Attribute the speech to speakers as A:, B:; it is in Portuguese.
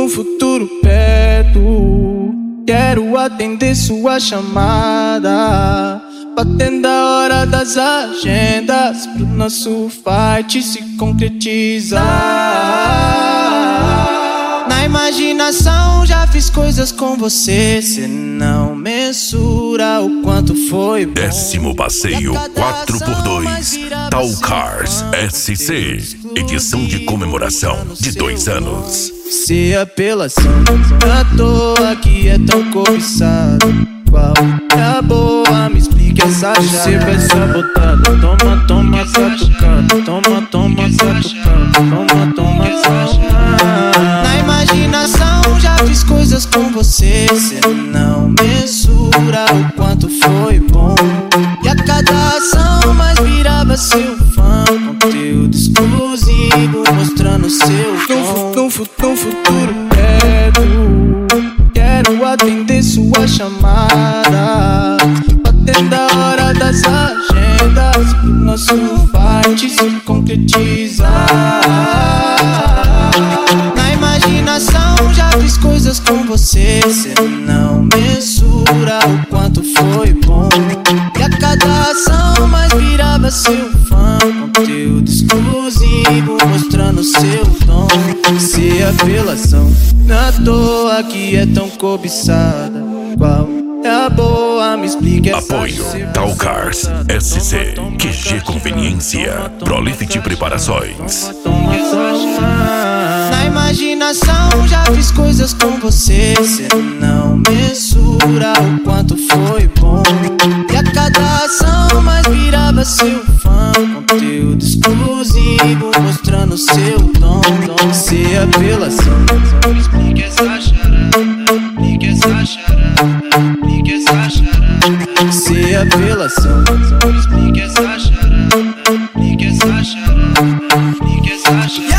A: num futuro perto, quero atender sua chamada, batendo a hora das agendas pro nosso fight se concretizar. Na imaginação já fiz coisas com você, cê não mensura o quanto foi bom.
B: 10º passeio 4x2 Talcars SC, edição de comemoração de 2 anos.
A: Se apelação, à toa que é tão cobiçado, qual é a boa? Me explique essa chave. Você vai sabotada, toma, toma, catucada, toma, toma, catucada, toma, toma, catucada. Na imaginação já fiz coisas com você, cê não mensura o quanto foi bom. E a cada ação mais virava seu fã, conteúdo exclusivo mostrando seu dom. Num futuro perto, quero atender sua chamada, batendo a hora das agendas pro nosso fight se concretizar. Na imaginação já fiz coisas com você, cê não mensura o quanto foi bom. E a cada ação mais virava seu fã, conteúdo exclusivo mostrando seu dom. Se apelação, na toa que é tão cobiçada, qual é a boa? Me explique essa.
B: Apoio Talcars SC, QG Conveniência, Prolifit Preparações.
A: Na imaginação já fiz coisas com você, cê não mensura o quanto foi bom. E a cada ação mais virava seu fã, conteúdo exclusivo mostrando seu dom. Se apelação, me explique essa charada, explique essa charada, explique essa charada. Se apelação, me explique essa charada, explique essa charada, explique essa charada.